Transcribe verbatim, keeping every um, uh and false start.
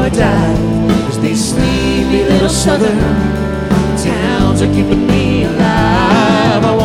I die, 'cause these sleepy little southern towns are keeping me alive. I